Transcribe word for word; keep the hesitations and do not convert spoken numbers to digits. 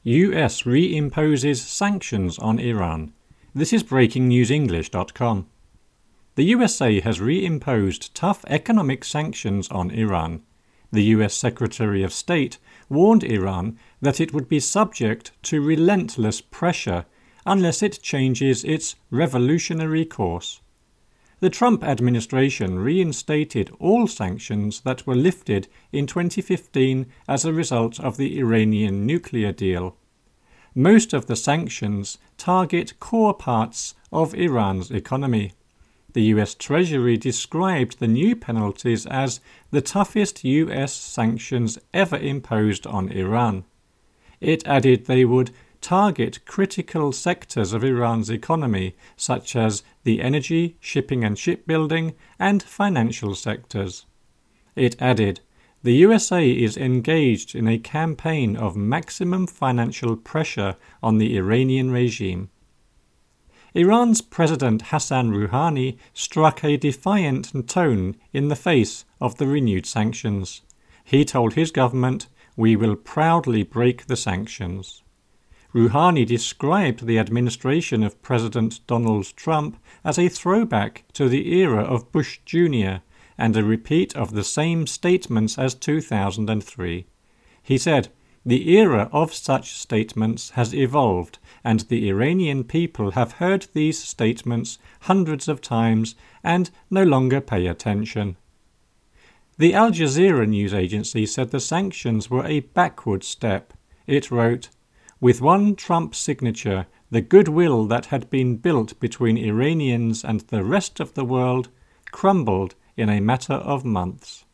U S reimposes sanctions on Iran. This is breaking news english dot com. The U S A has reimposed tough economic sanctions on Iran. The U S Secretary of State warned Iran that it would be subject to relentless pressure unless it changes its revolutionary course. The Trump administration reinstated all sanctions that were lifted in twenty fifteen as a result of the Iranian nuclear deal. Most of the sanctions target core parts of Iran's economy. The U S Treasury described the new penalties as the toughest U S sanctions ever imposed on Iran. It added they would target critical sectors of Iran's economy, such as the energy, shipping and shipbuilding, and financial sectors. It added, the U S A is engaged in a campaign of maximum financial pressure on the Iranian regime. Iran's President Hassan Rouhani struck a defiant tone in the face of the renewed sanctions. He told his government, "We will proudly break the sanctions." Rouhani described the administration of President Donald Trump as a throwback to the era of Bush Junior and a repeat of the same statements as two thousand three. He said, "The era of such statements has evolved, and the Iranian people have heard these statements hundreds of times and no longer pay attention." The Al Jazeera news agency said the sanctions were a backward step. It wrote, "With one Trump signature, the goodwill that had been built between Iranians and the rest of the world crumbled in a matter of months."